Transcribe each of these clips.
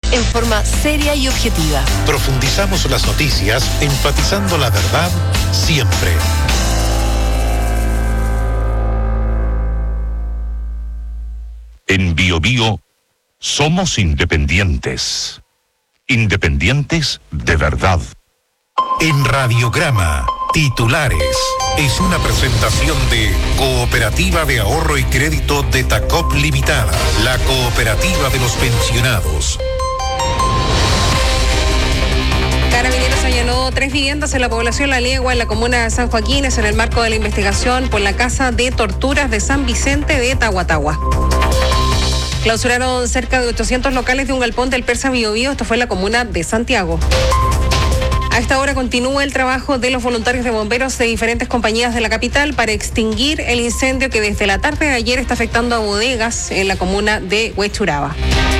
en forma seria y objetiva. Profundizamos las noticias, enfatizando la verdad siempre. En BioBio somos independientes. Independientes de verdad. En Radiograma, titulares. Es una presentación de Cooperativa de Ahorro y Crédito de Tacop Limitada, la cooperativa de los pensionados. Carabineros allanó 3 viviendas en la población La Legua, en la comuna de San Joaquín, en el marco de la investigación por la casa de torturas de San Vicente de Tahuatahua. Clausuraron cerca de 800 locales de un galpón del Persa Biobío, esto fue en la comuna de Santiago. A esta hora continúa el trabajo de los voluntarios de bomberos de diferentes compañías de la capital para extinguir el incendio que desde la tarde de ayer está afectando a bodegas en la comuna de Huechuraba.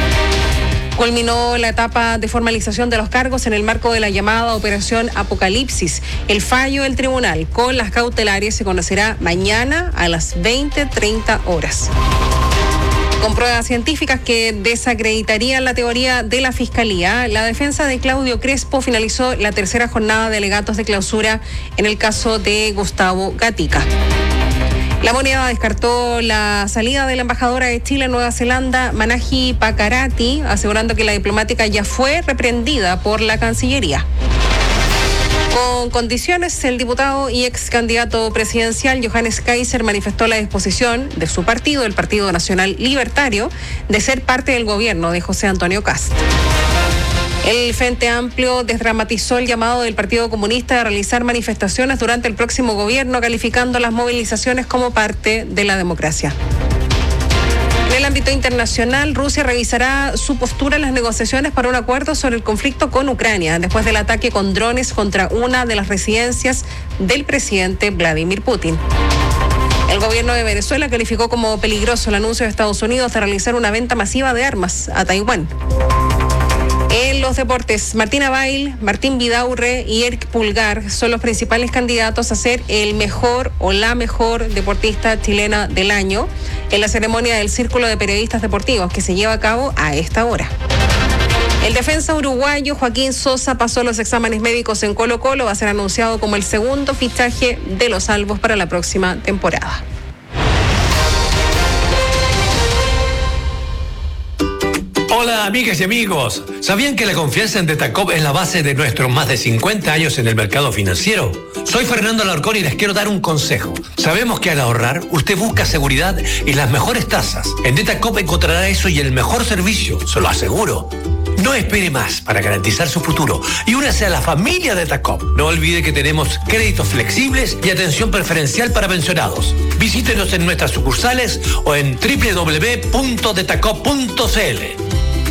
Culminó la etapa de formalización de los cargos en el marco de la llamada Operación Apocalipsis. El fallo del tribunal con las cautelares se conocerá mañana a las 20:30 horas. Con pruebas científicas que desacreditarían la teoría de la Fiscalía, la defensa de Claudio Crespo finalizó la tercera jornada de alegatos de clausura en el caso de Gustavo Gatica. La moneda descartó la salida de la embajadora de Chile en Nueva Zelanda, Manahi Pakarati, asegurando que la diplomática ya fue reprendida por la Cancillería. Con condiciones, el diputado y ex candidato presidencial Johannes Kaiser manifestó la disposición de su partido, el Partido Nacional Libertario, de ser parte del gobierno de José Antonio Kast. El Frente Amplio desdramatizó el llamado del Partido Comunista de realizar manifestaciones durante el próximo gobierno, calificando las movilizaciones como parte de la democracia. En el ámbito internacional, Rusia revisará su postura en las negociaciones para un acuerdo sobre el conflicto con Ucrania, después del ataque con drones contra una de las residencias del presidente Vladimir Putin. El gobierno de Venezuela calificó como peligroso el anuncio de Estados Unidos de realizar una venta masiva de armas a Taiwán. En los deportes, Martina Bail, Martín Vidaurre y Eric Pulgar son los principales candidatos a ser el mejor o la mejor deportista chilena del año en la ceremonia del Círculo de Periodistas Deportivos que se lleva a cabo a esta hora. El defensa uruguayo Joaquín Sosa pasó los exámenes médicos en Colo-Colo, va a ser anunciado como el segundo fichaje de los Albos para la próxima temporada. Hola amigas y amigos, ¿sabían que la confianza en Detacop es la base de nuestros más de 50 años en el mercado financiero? Soy Fernando Alarcón y les quiero dar un consejo. Sabemos que al ahorrar, usted busca seguridad y las mejores tasas. En Detacop encontrará eso y el mejor servicio, se lo aseguro. No espere más para garantizar su futuro y únase a la familia de Detacop. No olvide que tenemos créditos flexibles y atención preferencial para pensionados. Visítenos en nuestras sucursales o en www.detacop.cl.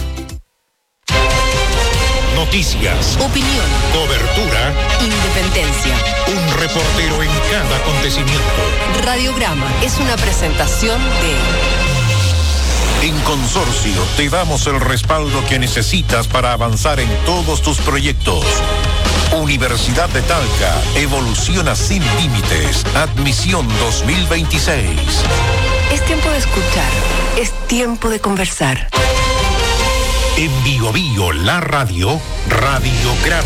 Noticias, Opinión, cobertura, independencia. un reportero en cada acontecimiento. Radiograma es una presentación de... En Consorcio te damos el respaldo que necesitas para avanzar en todos tus proyectos. Universidad de Talca, evoluciona sin límites. Admisión 2026. Es tiempo de escuchar, es tiempo de conversar. En BioBio, la radio, Radiograma.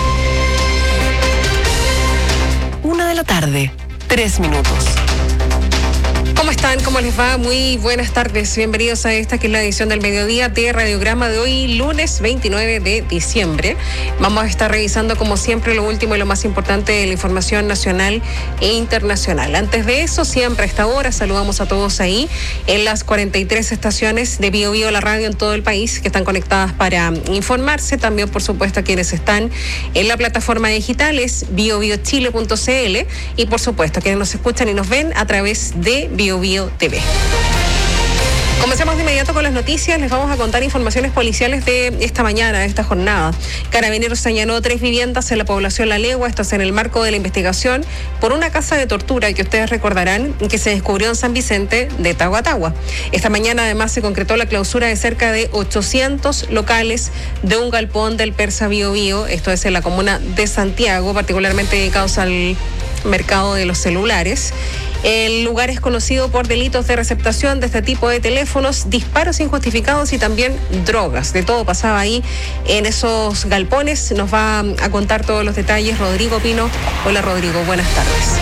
1:00 p.m, 3 minutos. ¿Cómo están? ¿Cómo les va? Muy buenas tardes. Bienvenidos a esta que es la edición del mediodía de Radiograma de hoy, lunes 29 de diciembre. Vamos a estar revisando, como siempre, lo último y lo más importante de la información nacional e internacional. Antes de eso, siempre a esta hora, saludamos a todos ahí en las 43 estaciones de BioBio, la radio en todo el país, que están conectadas para informarse. También, por supuesto, a quienes están en la plataforma digital, es biobiochile.cl, y, por supuesto, a quienes nos escuchan y nos ven a través de BioBio TV. Comencemos de inmediato con las noticias. Les vamos a contar informaciones policiales de esta mañana, de esta jornada. Carabineros allanó 3 viviendas en la población La Legua, esto es en el marco de la investigación por una casa de tortura que ustedes recordarán que se descubrió en San Vicente de Tahuatahua. Esta mañana además se concretó la clausura de cerca de 800 locales de un galpón del Persa Biobío, esto es en la comuna de Santiago, particularmente dedicados al mercado de los celulares. El lugar es conocido por delitos de receptación de este tipo de teléfonos, disparos injustificados y también drogas. De todo pasaba ahí en esos galpones. Nos va a contar todos los detalles Rodrigo Pino. Hola Rodrigo, buenas tardes.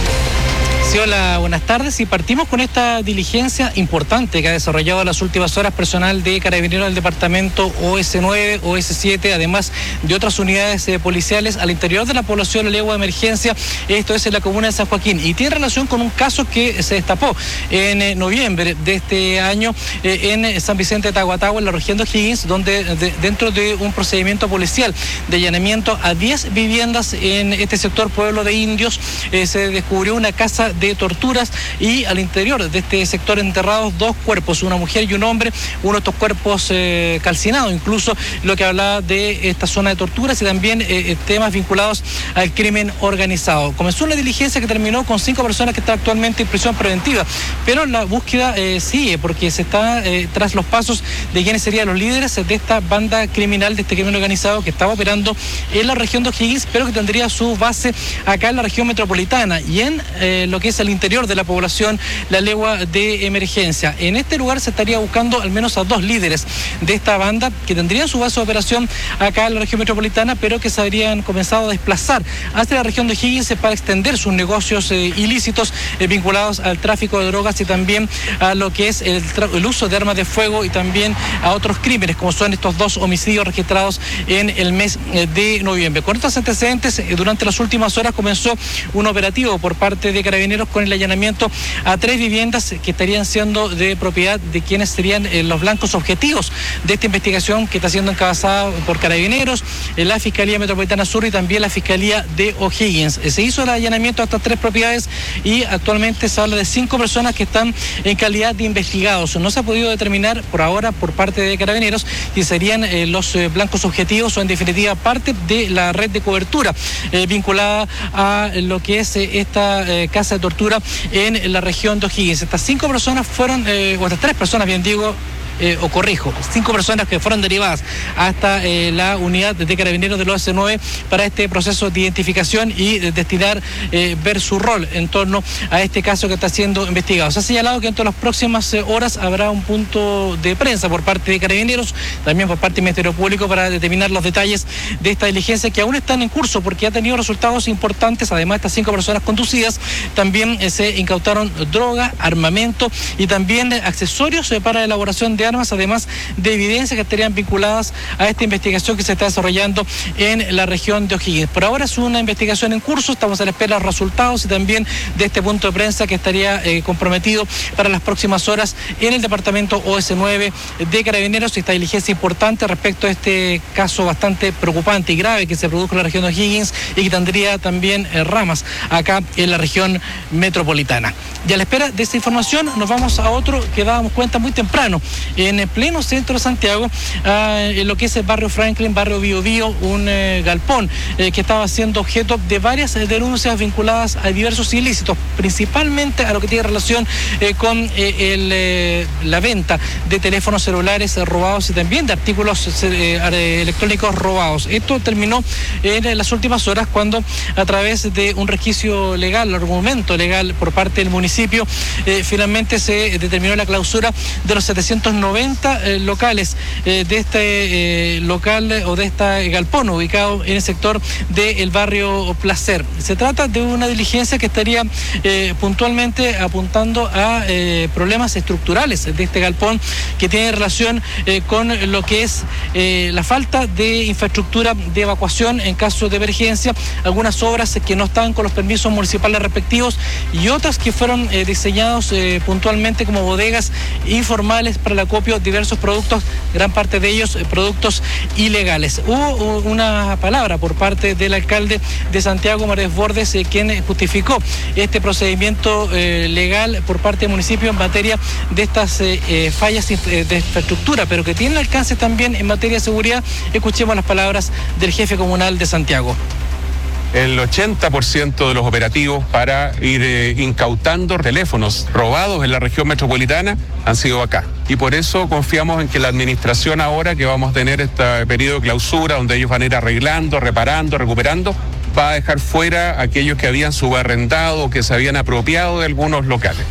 Sí, hola, buenas tardes. Y partimos con esta diligencia importante que ha desarrollado en las últimas horas personal de Carabineros del departamento OS9, OS7, además de otras unidades policiales al interior de la población de Legua de Emergencia. Esto es en la comuna de San Joaquín y tiene relación con un caso que se destapó en noviembre de este año en San Vicente de Tahuatahua, en la región de O'Higgins, donde dentro de un procedimiento policial de allanamiento a 10 viviendas en este sector pueblo de indios, se descubrió una casa de torturas y al interior de este sector enterrados 2 cuerpos, una mujer y un hombre, uno de estos cuerpos calcinados, incluso lo que hablaba de esta zona de torturas y también temas vinculados al crimen organizado. Comenzó una diligencia que terminó con 5 personas que están actualmente en prisión preventiva, pero la búsqueda sigue porque se está tras los pasos de quienes serían los líderes de esta banda criminal, de este crimen organizado que estaba operando en la región de O'Higgins, pero que tendría su base acá en la región metropolitana y en lo que es al interior de la población, la Legua de Emergencia. En este lugar se estaría buscando al menos a 2 líderes de esta banda que tendrían su base de operación acá en la región metropolitana, pero que se habrían comenzado a desplazar hacia la región de O'Higgins para extender sus negocios ilícitos vinculados al tráfico de drogas y también a lo que es el uso de armas de fuego y también a otros crímenes, como son estos 2 homicidios registrados en el mes de noviembre. Con estos antecedentes, durante las últimas horas comenzó un operativo por parte de Carabineros con el allanamiento a 3 viviendas que estarían siendo de propiedad de quienes serían los blancos objetivos de esta investigación que está siendo encabezada por Carabineros, la Fiscalía Metropolitana Sur y también la Fiscalía de O'Higgins. Se hizo el allanamiento a estas 3 propiedades y actualmente se habla de 5 personas que están en calidad de investigados. No se ha podido determinar por ahora por parte de Carabineros si serían los blancos objetivos o en definitiva parte de la red de cobertura vinculada a lo que es esta casa de tortura en la región de O'Higgins. Estas 5 personas fueron, o estas 3 personas, bien digo, 5 personas que fueron derivadas hasta la unidad de Carabineros del OS9 para este proceso de identificación y destinar ver su rol en torno a este caso que está siendo investigado. Se ha señalado que en todas las próximas horas habrá un punto de prensa por parte de Carabineros, también por parte del Ministerio Público, para determinar los detalles de esta diligencia que aún están en curso porque ha tenido resultados importantes. Además de estas 5 personas conducidas, también se incautaron droga, armamento y también accesorios para la elaboración de armas, además de evidencias que estarían vinculadas a esta investigación que se está desarrollando en la región de O'Higgins. Por ahora es una investigación en curso, estamos a la espera de los resultados y también de este punto de prensa que estaría comprometido para las próximas horas en el departamento OS9 de Carabineros. Esta diligencia importante respecto a este caso bastante preocupante y grave que se produjo en la región de O'Higgins y que tendría también ramas acá en la región metropolitana. Y a la espera de esta información nos vamos a otro que dábamos cuenta muy temprano en el pleno centro de Santiago, en lo que es el barrio Franklin, barrio Bío Bío, un galpón que estaba siendo objeto de varias denuncias vinculadas a diversos ilícitos, principalmente a lo que tiene relación con la venta de teléfonos celulares robados y también de artículos electrónicos robados. Esto terminó en las últimas horas cuando a través de un resquicio legal, argumento legal por parte del municipio, finalmente se determinó la clausura de los 790 locales de este local o de este galpón ubicado en el sector del barrio Placer. Se trata de una diligencia que estaría puntualmente apuntando a problemas estructurales de este galpón que tiene relación con lo que es la falta de infraestructura de evacuación en caso de emergencia, algunas obras que no estaban con los permisos municipales respectivos y otras que fueron diseñados puntualmente como bodegas informales para el acopio de diversos productos, gran parte de ellos productos ilegales. Hubo una palabra por parte del alcalde de Santiago, María Bordes, quien justificó este procedimiento legal por parte del municipio en materia de estas fallas de infraestructura, pero que tienen alcance también en materia de seguridad. Escuchemos las palabras del jefe comunal de Santiago. El 80% de los operativos para ir incautando teléfonos robados en la región metropolitana han sido acá. Y por eso confiamos en que la administración ahora que vamos a tener este periodo de clausura donde ellos van a ir arreglando, reparando, recuperando, va a dejar fuera a aquellos que habían subarrendado o que se habían apropiado de algunos locales.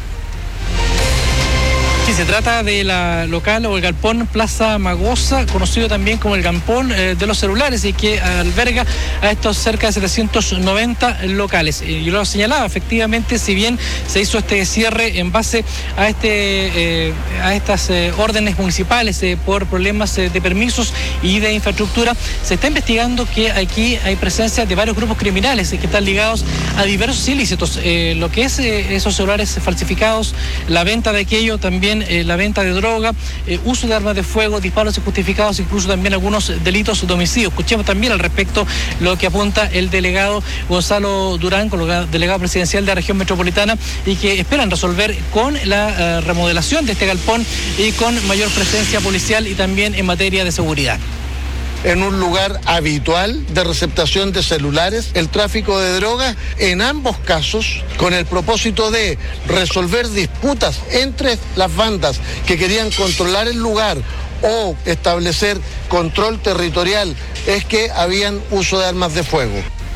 Sí, se trata de la local o el galpón Plaza Magosa, conocido también como el galpón de los celulares, y que alberga a estos cerca de 790 locales. Yo lo señalaba, efectivamente, si bien se hizo este cierre en base a estas órdenes municipales por problemas de permisos y de infraestructura, se está investigando que aquí hay presencia de varios grupos criminales que están ligados a diversos ilícitos, lo que es esos celulares falsificados, la venta de aquello, también la venta de droga, uso de armas de fuego, disparos injustificados, incluso también algunos delitos de homicidio. Escuchemos también al respecto lo que apunta el delegado Gonzalo Durán, delegado presidencial de la región metropolitana, y que esperan resolver con la remodelación de este galpón y con mayor presencia policial y también en materia de seguridad. En un lugar habitual de receptación de celulares, el tráfico de drogas, en ambos casos, con el propósito de resolver disputas entre las bandas que querían controlar el lugar o establecer control territorial, es que habían uso de armas de fuego.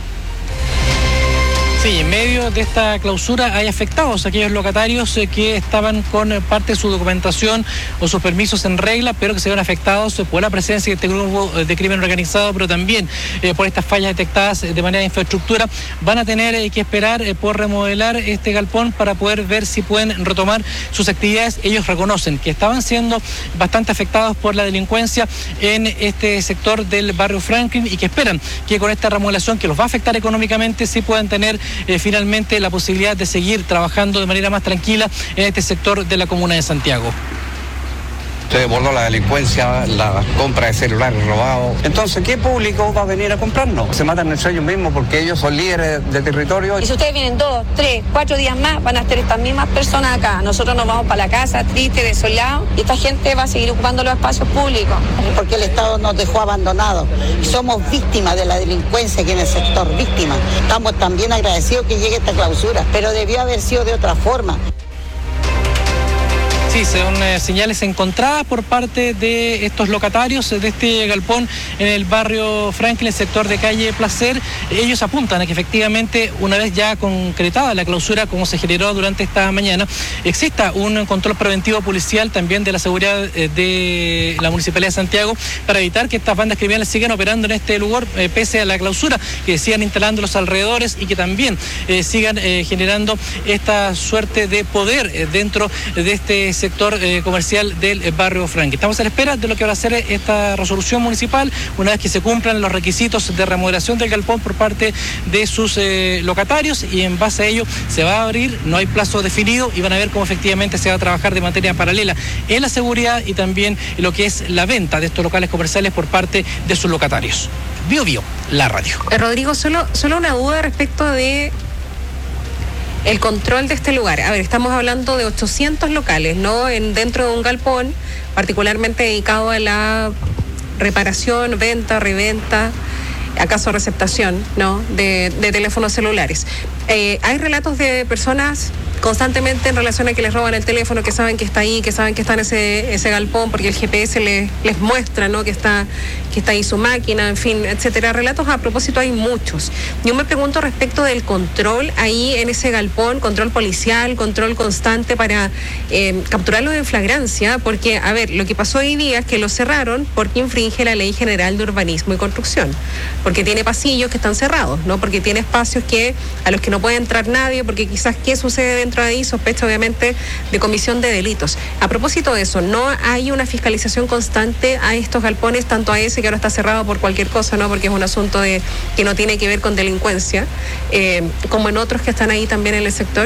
Sí, en medio de esta clausura hay afectados, aquellos locatarios que estaban con parte de su documentación o sus permisos en regla, pero que se ven afectados por la presencia de este grupo de crimen organizado, pero también por estas fallas detectadas de manera de infraestructura. Van a tener que esperar por remodelar este galpón para poder ver si pueden retomar sus actividades. Ellos reconocen que estaban siendo bastante afectados por la delincuencia en este sector del barrio Franklin y que esperan que con esta remodelación, que los va a afectar económicamente, sí puedan tener finalmente la posibilidad de seguir trabajando de manera más tranquila en este sector de la comuna de Santiago. Se desbordó la delincuencia, la compra de celulares robados. Entonces, ¿qué público va a venir a comprarnos? Se matan entre ellos mismos porque ellos son líderes de territorio. Y si ustedes vienen 2, 3, 4 días más, van a estar estas mismas personas acá. Nosotros nos vamos para la casa, tristes, desolados, y esta gente va a seguir ocupando los espacios públicos. Porque el Estado nos dejó abandonados. Somos víctimas de la delincuencia aquí en el sector, víctimas. Estamos también agradecidos que llegue esta clausura, pero debió haber sido de otra forma. Sí, son señales encontradas por parte de estos locatarios de este galpón en el barrio Franklin, el sector de calle Placer. Ellos apuntan a que efectivamente, una vez ya concretada la clausura, como se generó durante esta mañana, exista un control preventivo policial también de la seguridad de la Municipalidad de Santiago para evitar que estas bandas criminales sigan operando en este lugar, pese a la clausura, que sigan instalando los alrededores y que también sigan generando esta suerte de poder dentro de este sector comercial del barrio Franklin. Estamos a la espera de lo que va a ser esta resolución municipal, una vez que se cumplan los requisitos de remodelación del galpón por parte de sus locatarios, y en base a ello se va a abrir, no hay plazo definido, y van a ver cómo efectivamente se va a trabajar de manera paralela en la seguridad y también en lo que es la venta de estos locales comerciales por parte de sus locatarios. Bio Bio, la radio. Rodrigo, solo una duda respecto de el control de este lugar. A ver, estamos hablando de 800 locales, ¿no? Dentro de un galpón, particularmente dedicado a la reparación, venta, reventa, acaso receptación, ¿no? De teléfonos celulares. Hay relatos de personas constantemente en relación a que les roban el teléfono, que saben que está ahí, que saben que está en ese galpón, porque el GPS les muestra, ¿no? que está ahí su máquina, en fin, etcétera. Relatos a propósito hay muchos. Yo me pregunto respecto del control ahí en ese galpón, control policial, control constante para capturarlos en flagrancia, porque, a ver, lo que pasó hoy día es que lo cerraron porque infringe la Ley General de Urbanismo y Construcción, porque tiene pasillos que están cerrados, ¿no? Porque tiene espacios a los que no puede entrar nadie, porque quizás qué sucede dentro de ahí, sospecha obviamente de comisión de delitos. A propósito de eso, ¿no hay una fiscalización constante a estos galpones, tanto a ese que ahora está cerrado por cualquier cosa, ¿no? Porque es un asunto que no tiene que ver con delincuencia, como en otros que están ahí también en el sector?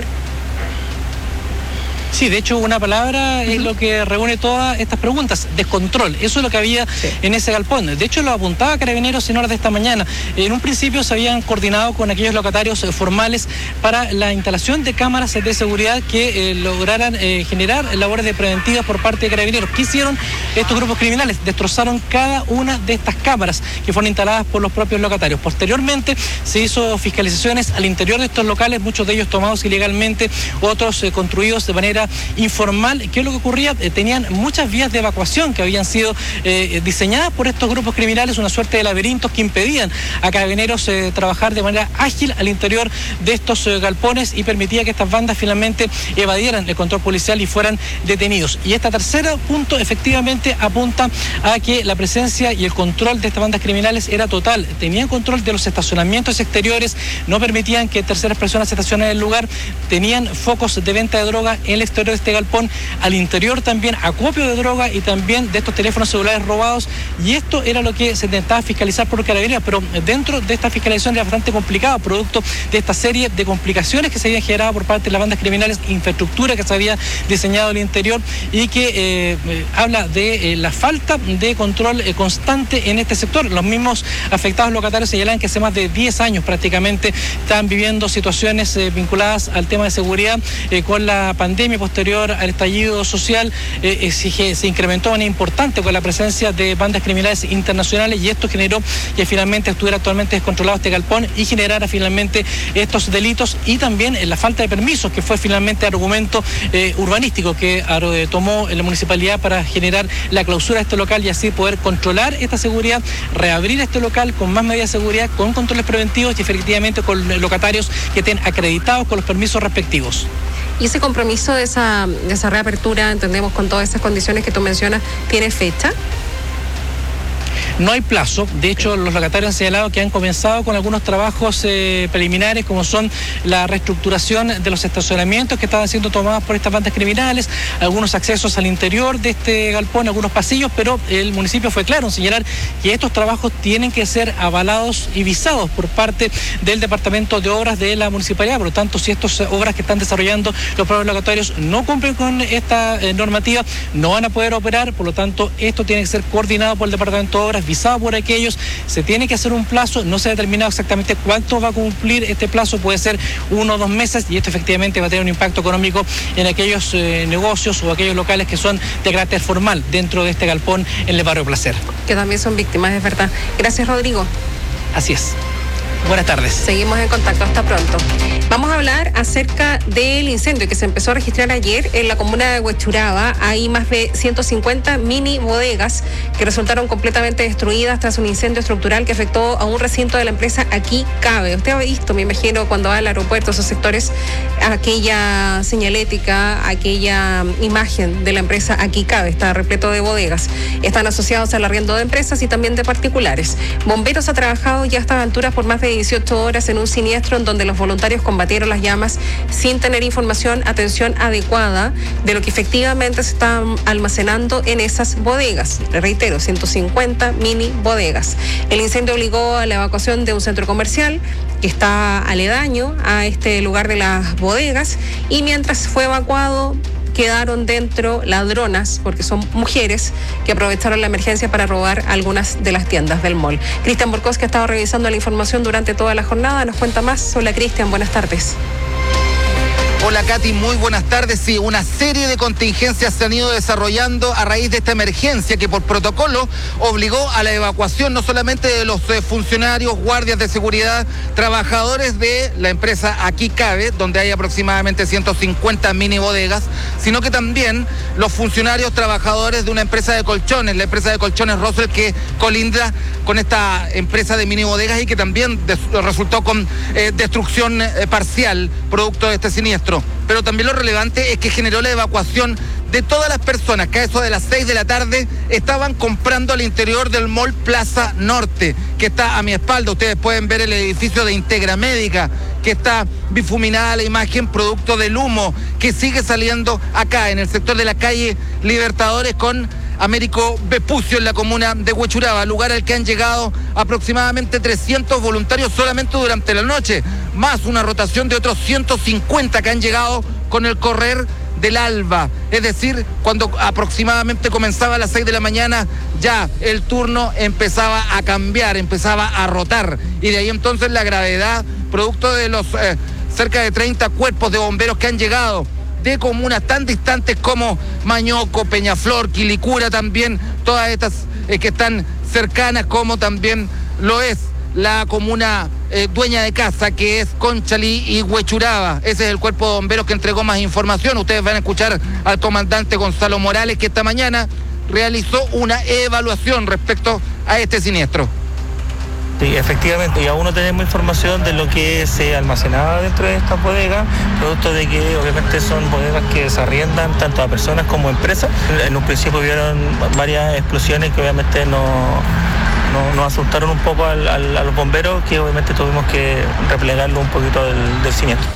Sí, de hecho, una palabra es lo que reúne todas estas preguntas: descontrol. Eso es lo que había en ese galpón. De hecho, lo apuntaba Carabineros en horas de esta mañana. En un principio se habían coordinado con aquellos locatarios formales para la instalación de cámaras de seguridad que lograran generar labores de preventivas por parte de Carabineros. ¿Qué hicieron estos grupos criminales? Destrozaron cada una de estas cámaras que fueron instaladas por los propios locatarios. Posteriormente se hizo fiscalizaciones al interior de estos locales, muchos de ellos tomados ilegalmente, otros construidos de manera manera informal. ¿Qué es lo que ocurría? Tenían muchas vías de evacuación que habían sido diseñadas por estos grupos criminales, una suerte de laberintos que impedían a Carabineros trabajar de manera ágil al interior de estos galpones y permitía que estas bandas finalmente evadieran el control policial y fueran detenidos. Y este tercer punto efectivamente apunta a que la presencia y el control de estas bandas criminales era total. Tenían control de los estacionamientos exteriores, no permitían que terceras personas se estacionaran en el lugar, tenían focos de venta de droga en el exterior de este galpón, al interior también acopio de droga y también de estos teléfonos celulares robados, y esto era lo que se intentaba fiscalizar por Carabineros, pero dentro de esta fiscalización era bastante complicado, producto de esta serie de complicaciones que se habían generado por parte de las bandas criminales, infraestructura que se había diseñado al interior y que habla de la falta de control constante en este sector. Los mismos afectados locatarios señalan que hace más de 10 años prácticamente están viviendo situaciones vinculadas al tema de seguridad. Con la pandemia posterior al estallido social se incrementó de manera importante con la presencia de bandas criminales internacionales, y esto generó que finalmente estuviera actualmente descontrolado este galpón y generara finalmente estos delitos, y también la falta de permisos, que fue finalmente argumento urbanístico que tomó la municipalidad para generar la clausura de este local y así poder controlar esta seguridad, reabrir este local con más medidas de seguridad, con controles preventivos y efectivamente con locatarios que estén acreditados con los permisos respectivos. ¿Y ese compromiso de esa reapertura, entendemos, con todas esas condiciones que tú mencionas, tiene fecha? No hay plazo. De hecho, los locatarios han señalado que han comenzado con algunos trabajos preliminares, como son la reestructuración de los estacionamientos que estaban siendo tomados por estas bandas criminales, algunos accesos al interior de este galpón, algunos pasillos, pero el municipio fue claro en señalar que estos trabajos tienen que ser avalados y visados por parte del Departamento de Obras de la municipalidad. Por lo tanto, si estas obras que están desarrollando los propios locatarios no cumplen con esta normativa, no van a poder operar. Por lo tanto, esto tiene que ser coordinado por el Departamento de Obras, visado por aquellos, se tiene que hacer un plazo, no se ha determinado exactamente cuánto va a cumplir este plazo, puede ser 1 o 2 meses, y esto efectivamente va a tener un impacto económico en aquellos negocios o aquellos locales que son de carácter formal dentro de este galpón en el barrio Placer. Que también son víctimas, es verdad. Gracias, Rodrigo. Así es. Buenas tardes. Seguimos en contacto, hasta pronto. Vamos a hablar acerca del incendio que se empezó a registrar ayer en la comuna de Huechuraba. Hay más de 150 mini bodegas que resultaron completamente destruidas tras un incendio estructural que afectó a un recinto de la empresa Aquí Cabe. Usted ha visto, me imagino, cuando va al aeropuerto, esos sectores, aquella señalética, aquella imagen de la empresa Aquí Cabe, está repleto de bodegas. Están asociados al arriendo de empresas y también de particulares. Bomberos ha trabajado ya a estas alturas por más de 18 horas en un siniestro en donde los voluntarios combatieron las llamas sin tener atención adecuada de lo que efectivamente se está almacenando en esas bodegas. Reitero, 150 mini bodegas. El incendio obligó a la evacuación de un centro comercial que está aledaño a este lugar de las bodegas, y mientras fue evacuado quedaron dentro ladronas, porque son mujeres que aprovecharon la emergencia para robar algunas de las tiendas del mall. Cristian Borcos, que ha estado revisando la información durante toda la jornada, nos cuenta más. Hola, Cristian, buenas tardes. Hola, Katy, muy buenas tardes. Sí, una serie de contingencias se han ido desarrollando a raíz de esta emergencia que por protocolo obligó a la evacuación no solamente de los funcionarios, guardias de seguridad, trabajadores de la empresa Aquí Cabe, donde hay aproximadamente 150 mini bodegas, sino que también los funcionarios, trabajadores de una empresa de colchones, la empresa de colchones Russell, que colinda con esta empresa de mini bodegas y que también resultó con destrucción parcial producto de este siniestro. Pero también lo relevante es que generó la evacuación de todas las personas que a eso de las 6 de la tarde estaban comprando al interior del Mall Plaza Norte, que está a mi espalda. Ustedes pueden ver el edificio de Integra Médica, que está difuminada la imagen producto del humo que sigue saliendo acá en el sector de la calle Libertadores con Américo Vespucio en la comuna de Huechuraba, lugar al que han llegado aproximadamente 300 voluntarios solamente durante la noche, más una rotación de otros 150 que han llegado con el correr del alba, es decir, cuando aproximadamente comenzaba a las 6 de la mañana, ya el turno empezaba a cambiar, empezaba a rotar, y de ahí entonces la gravedad, producto de los cerca de 30 cuerpos de bomberos que han llegado de comunas tan distantes como Mañoco, Peñaflor, Quilicura también, todas estas que están cercanas, como también lo es la comuna dueña de casa, que es Conchalí y Huechuraba. Ese es el cuerpo de bomberos que entregó más información. Ustedes van a escuchar al comandante Gonzalo Morales, que esta mañana realizó una evaluación respecto a este siniestro. Sí, efectivamente, y aún no tenemos información de lo que se almacenaba dentro de esta bodega, producto de que obviamente son bodegas que se arriendan tanto a personas como a empresas. En un principio hubieron varias explosiones que obviamente nos asustaron un poco a los bomberos, que obviamente tuvimos que replegarlo un poquito del siniestro.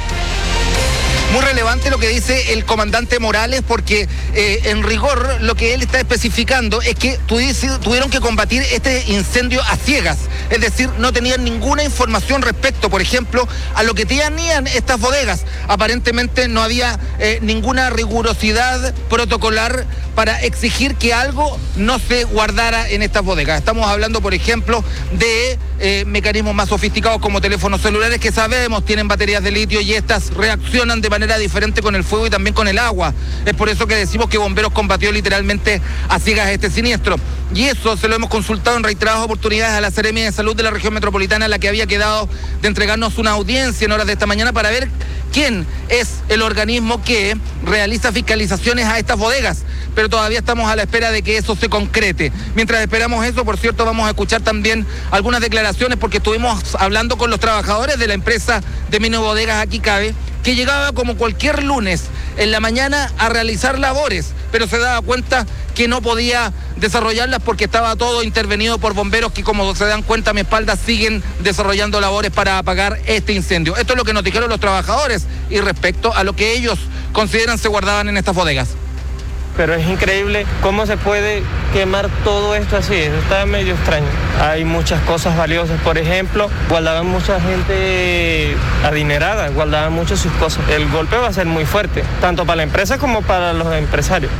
Muy relevante lo que dice el comandante Morales, porque en rigor lo que él está especificando es que tuvieron que combatir este incendio a ciegas, es decir, no tenían ninguna información respecto, por ejemplo, a lo que tenían estas bodegas. Aparentemente no había ninguna rigurosidad protocolar para exigir que algo no se guardara en estas bodegas. Estamos hablando, por ejemplo, de mecanismos más sofisticados como teléfonos celulares, que sabemos tienen baterías de litio y estas reaccionan de manera diferente con el fuego y también con el agua. Es por eso que decimos que Bomberos combatió literalmente a ciegas este siniestro. Y eso se lo hemos consultado en reiteradas oportunidades a la Seremi de Salud de la región metropolitana, la que había quedado de entregarnos una audiencia en horas de esta mañana para ver quién es el organismo que realiza fiscalizaciones a estas bodegas. Pero todavía estamos a la espera de que eso se concrete. Mientras esperamos eso, por cierto, vamos a escuchar también algunas declaraciones, porque estuvimos hablando con los trabajadores de la empresa de Mini Bodegas Aquí Cabe, que llegaba como cualquier lunes en la mañana a realizar labores, pero se daba cuenta que no podía desarrollarlas porque estaba todo intervenido por bomberos que, como se dan cuenta a mi espalda, siguen desarrollando labores para apagar este incendio. Esto es lo que nos dijeron los trabajadores y respecto a lo que ellos consideran se guardaban en estas bodegas. Pero es increíble cómo se puede quemar todo esto así, eso está medio extraño. Hay muchas cosas valiosas, por ejemplo, guardaban mucha gente adinerada, guardaban mucho sus cosas. El golpe va a ser muy fuerte, tanto para la empresa como para los empresarios.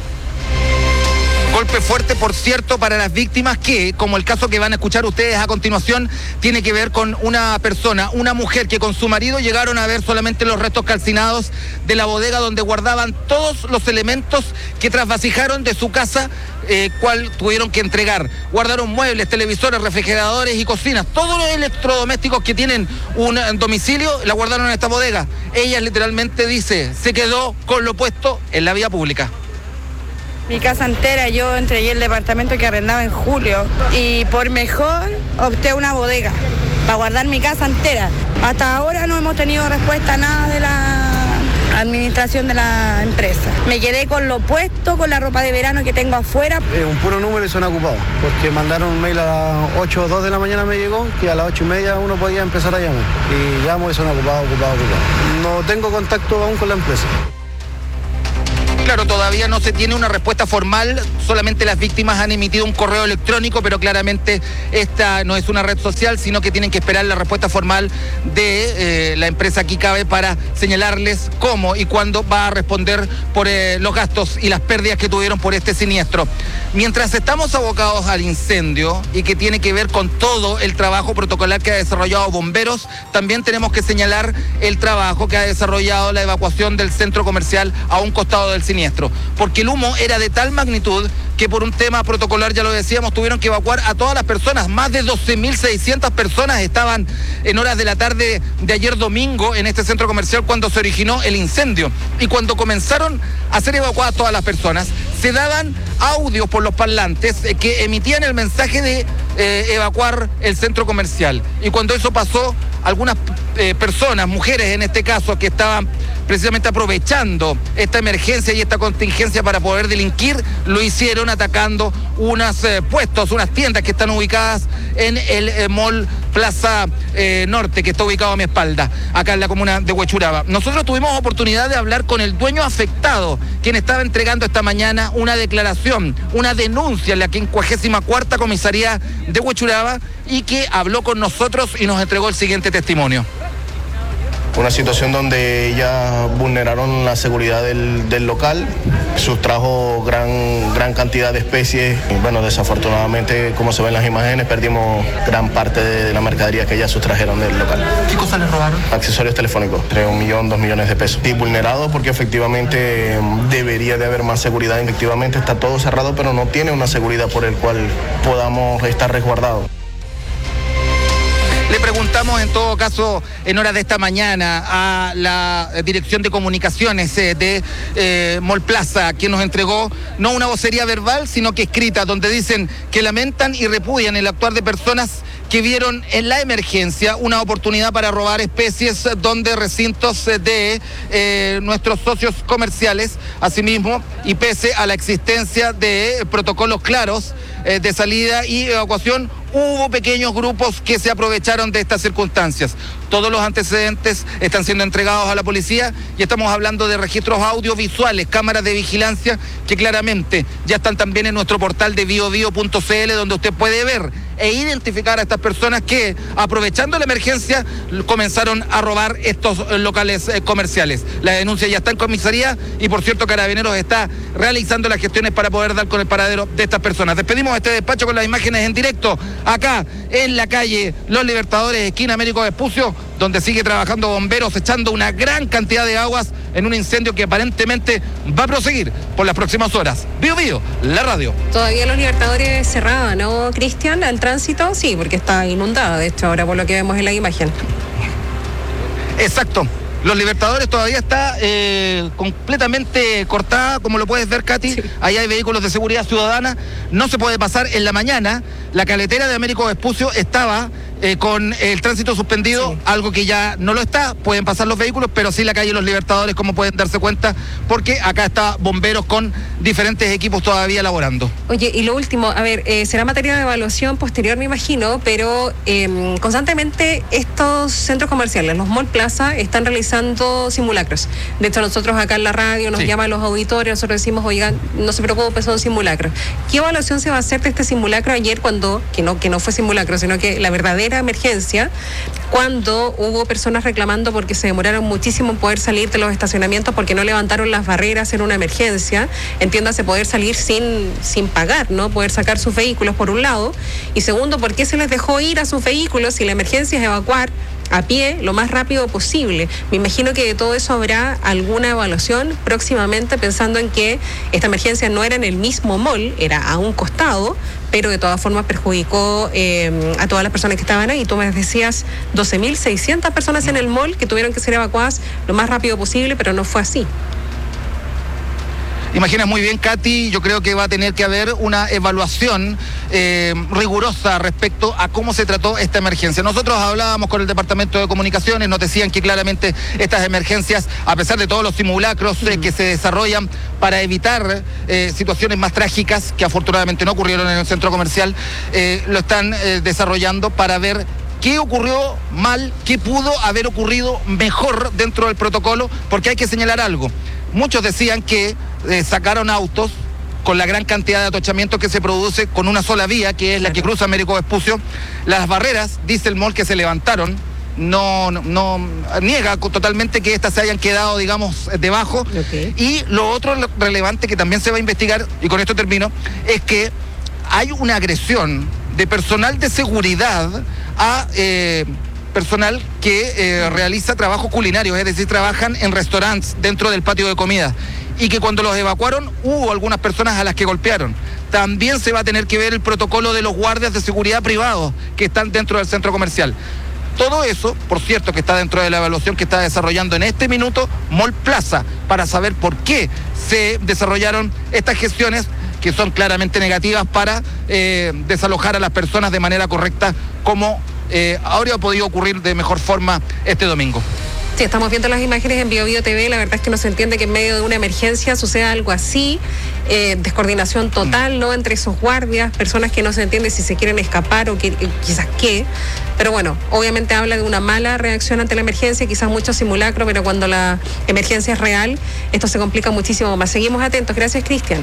Golpe fuerte, por cierto, para las víctimas que, como el caso que van a escuchar ustedes a continuación, tiene que ver con una persona, una mujer que con su marido llegaron a ver solamente los restos calcinados de la bodega donde guardaban todos los elementos que trasvasijaron de su casa, cual tuvieron que entregar. Guardaron muebles, televisores, refrigeradores y cocinas. Todos los electrodomésticos que tienen un domicilio la guardaron en esta bodega. Ella literalmente dice, se quedó con lo puesto en la vía pública. Mi casa entera, yo entregué el departamento que arrendaba en julio y por mejor opté una bodega para guardar mi casa entera. Hasta ahora no hemos tenido respuesta a nada de la administración de la empresa. Me quedé con lo puesto, con la ropa de verano que tengo afuera. Un puro número y son ocupados, porque mandaron un mail a las 8 o 2 de la mañana me llegó, que a las 8:30 uno podía empezar a llamar. Y llamo y son ocupados. No tengo contacto aún con la empresa. Claro, todavía no se tiene una respuesta formal, solamente las víctimas han emitido un correo electrónico, pero claramente esta no es una red social, sino que tienen que esperar la respuesta formal de la empresa Aquí Cabe para señalarles cómo y cuándo va a responder por los gastos y las pérdidas que tuvieron por este siniestro. Mientras estamos abocados al incendio y que tiene que ver con todo el trabajo protocolar que ha desarrollado Bomberos, también tenemos que señalar el trabajo que ha desarrollado la evacuación del centro comercial a un costado del siniestro, porque el humo era de tal magnitud que por un tema protocolar, ya lo decíamos, tuvieron que evacuar a todas las personas. Más de 12.600 personas estaban en horas de la tarde de ayer domingo en este centro comercial cuando se originó el incendio. Y cuando comenzaron a ser evacuadas todas las personas, se daban audios por los parlantes que emitían el mensaje de evacuar el centro comercial. Y cuando eso pasó, algunas personas, mujeres en este caso, que estaban precisamente aprovechando esta emergencia y esta contingencia para poder delinquir, lo hicieron atacando unos puestos, unas tiendas que están ubicadas en el mall Plaza Norte, que está ubicado a mi espalda, acá en la comuna de Huechuraba. Nosotros tuvimos oportunidad de hablar con el dueño afectado, quien estaba entregando esta mañana una declaración, una denuncia en la 54ª comisaría de Huechuraba, y que habló con nosotros y nos entregó el siguiente testimonio. Una situación donde ellas vulneraron la seguridad del local, sustrajo gran cantidad de especies. Y bueno, desafortunadamente, como se ven en las imágenes, perdimos gran parte de la mercadería que ellas sustrajeron del local. ¿Qué cosas les robaron? Accesorios telefónicos, entre 1 millón, 2 millones de pesos. Y vulnerado porque efectivamente debería de haber más seguridad. Efectivamente está todo cerrado, pero no tiene una seguridad por el cual podamos estar resguardados. Le preguntamos en todo caso en horas de esta mañana a la Dirección de Comunicaciones de Mall Plaza, quien nos entregó no una vocería verbal, sino que escrita, donde dicen que lamentan y repudian el actuar de personas que vieron en la emergencia una oportunidad para robar especies donde recintos de nuestros socios comerciales, asimismo, y pese a la existencia de protocolos claros de salida y evacuación, hubo pequeños grupos que se aprovecharon de estas circunstancias. Todos los antecedentes están siendo entregados a la policía y estamos hablando de registros audiovisuales, cámaras de vigilancia que claramente ya están también en nuestro portal de biobio.cl, donde usted puede ver e identificar a estas personas que, aprovechando la emergencia, comenzaron a robar estos locales comerciales. La denuncia ya está en comisaría y, por cierto, Carabineros está realizando las gestiones para poder dar con el paradero de estas personas. Despedimos este despacho con las imágenes en directo acá en la calle Los Libertadores, esquina Américo Vespucio, donde sigue trabajando bomberos echando una gran cantidad de aguas en un incendio que aparentemente va a proseguir por las próximas horas. Bio Bio, la radio. Todavía Los Libertadores cerrada, ¿no, Cristian? Al tránsito, sí, porque está inundada, de hecho, ahora por lo que vemos en la imagen. Exacto. Los Libertadores todavía está completamente cortada, como lo puedes ver, Katy. Sí. Ahí hay vehículos de seguridad ciudadana. No se puede pasar en la mañana. La caletera de Américo Vespucio estaba con el tránsito suspendido, sí. Algo que ya no lo está. Pueden pasar los vehículos, pero sí la calle Los Libertadores, como pueden darse cuenta, porque acá está bomberos con diferentes equipos todavía laborando. Oye, y lo último, a ver, será materia de evaluación posterior, me imagino, pero constantemente estos centros comerciales, los Mall Plaza, están realizando simulacros. De hecho, nosotros acá en la radio nos llaman los auditores, nosotros decimos, oigan, no se preocupen, son simulacros. ¿Qué evaluación se va a hacer de este simulacro ayer que no fue simulacro, sino que la verdadera emergencia, cuando hubo personas reclamando porque se demoraron muchísimo en poder salir de los estacionamientos porque no levantaron las barreras en una emergencia? Entiéndase, poder salir sin pagar, ¿no? Poder sacar sus vehículos, por un lado, y segundo, ¿por qué se les dejó ir a sus vehículos si la emergencia es evacuar a pie lo más rápido posible? Me imagino que de todo eso habrá alguna evaluación próximamente, pensando en que esta emergencia no era en el mismo mall, era a un costado, pero de todas formas perjudicó a todas las personas que estaban ahí. Tú me decías 12.600 personas en el mall que tuvieron que ser evacuadas lo más rápido posible, pero no fue así. Imaginas muy bien, Katy, yo creo que va a tener que haber una evaluación rigurosa respecto a cómo se trató esta emergencia. Nosotros hablábamos con el Departamento de Comunicaciones, nos decían que claramente estas emergencias, a pesar de todos los simulacros que se desarrollan para evitar situaciones más trágicas, que afortunadamente no ocurrieron en el centro comercial, lo están desarrollando para ver qué ocurrió mal, qué pudo haber ocurrido mejor dentro del protocolo, porque hay que señalar algo. Muchos decían que sacaron autos con la gran cantidad de atochamientos que se produce con una sola vía, que es la que cruza Américo Vespucio. Las barreras, dice el mall, que se levantaron, no niega totalmente que estas se hayan quedado, digamos, debajo. Okay. Y lo otro relevante que también se va a investigar, y con esto termino, es que hay una agresión de personal de seguridad a personal que realiza trabajos culinarios, es decir, trabajan en restaurantes dentro del patio de comida, y que cuando los evacuaron hubo algunas personas a las que golpearon. También se va a tener que ver el protocolo de los guardias de seguridad privados que están dentro del centro comercial. Todo eso, por cierto, que está dentro de la evaluación que está desarrollando en este minuto Mall Plaza, para saber por qué se desarrollaron estas gestiones que son claramente negativas para desalojar a las personas de manera correcta, como habría podido ocurrir de mejor forma este domingo. Sí, estamos viendo las imágenes en BioBio TV. La verdad es que no se entiende que en medio de una emergencia suceda algo así. Descoordinación total, ¿no? Entre esos guardias, personas que no se entiende si se quieren escapar o quizás qué. Pero bueno, obviamente habla de una mala reacción ante la emergencia, quizás mucho simulacro, pero cuando la emergencia es real, esto se complica muchísimo más. Seguimos atentos. Gracias, Cristian.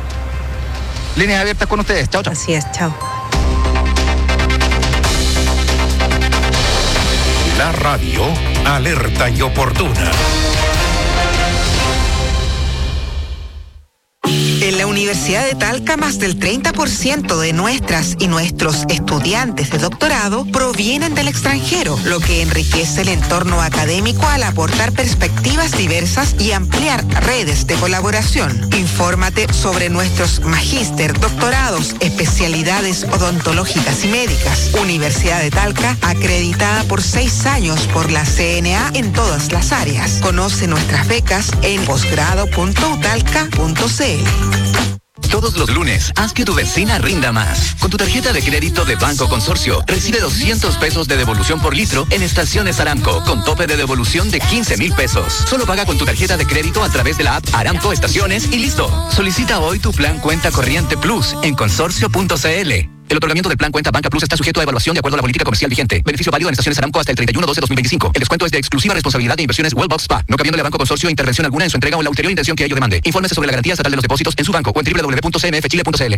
Líneas abiertas con ustedes. Chao, chao. Así es, chao. La radio, alerta y oportuna. En la Universidad de Talca, más del 30% de nuestras y nuestros estudiantes de doctorado provienen del extranjero, lo que enriquece el entorno académico al aportar perspectivas diversas y ampliar redes de colaboración. Infórmate sobre nuestros magíster, doctorados, especialidades odontológicas y médicas. Universidad de Talca, acreditada por 6 años por la CNA en todas las áreas. Conoce nuestras becas en posgrado.utalca.cl. Todos los lunes, haz que tu benzina rinda más. Con tu tarjeta de crédito de Banco Consorcio, recibe 200 pesos de devolución por litro en estaciones Aramco, con tope de devolución de 15,000 pesos. Solo paga con tu tarjeta de crédito a través de la app Aramco Estaciones y listo. Solicita hoy tu plan Cuenta Corriente Plus en consorcio.cl. El otorgamiento del plan Cuenta Banca Plus está sujeto a evaluación de acuerdo a la política comercial vigente. Beneficio válido en estaciones Aramco hasta el 31/12/2025. El descuento es de exclusiva responsabilidad de Inversiones Wellbox Spa, no cabiéndole a Banco Consorcio intervención alguna en su entrega o en la ulterior intención que ello demande. Infórmese sobre la garantía estatal de los depósitos en su banco o en www.cmfchile.cl.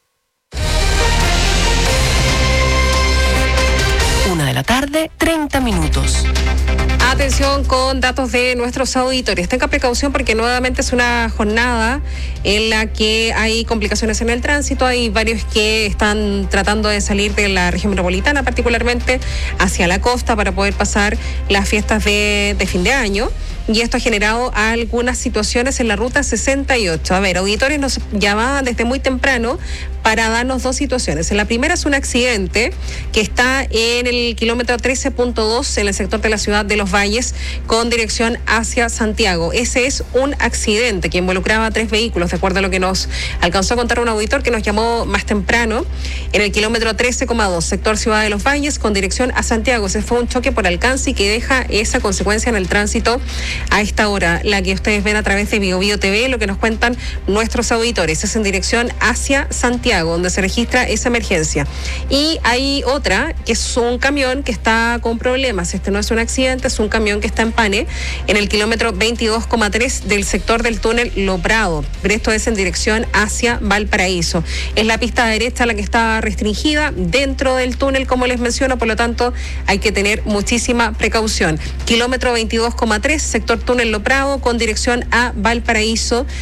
1:30 p.m. Atención con datos de nuestros auditores. Tenga precaución porque nuevamente es una jornada en la que hay complicaciones en el tránsito. Hay varios que están tratando de salir de la región metropolitana, particularmente hacia la costa, para poder pasar las fiestas de fin de año. Y esto ha generado algunas situaciones en la ruta 68. A ver, auditores nos llamaban desde muy temprano para darnos dos situaciones. La primera es un accidente que está en el kilómetro 13.2 en el sector de la ciudad de Los Valles con dirección hacia Santiago. Ese es un accidente que involucraba 3 vehículos, de acuerdo a lo que nos alcanzó a contar un auditor que nos llamó más temprano, en el kilómetro 13,2, sector Ciudad de Los Valles con dirección a Santiago. Ese fue un choque por alcance y que deja esa consecuencia en el tránsito a esta hora, la que ustedes ven a través de BioBio TV, lo que nos cuentan nuestros auditores. Es en dirección hacia Santiago, donde se registra esa emergencia. Y hay otra, que es un camión que está con problemas. Este no es un accidente, es un camión que está en pane en el kilómetro 22,3 del sector del túnel Lo Prado. Pero esto es en dirección hacia Valparaíso. Es la pista derecha la que está restringida dentro del túnel, como les menciono, por lo tanto hay que tener muchísima precaución. Kilómetro 22,3, sector túnel Lo Prado con dirección a Valparaíso.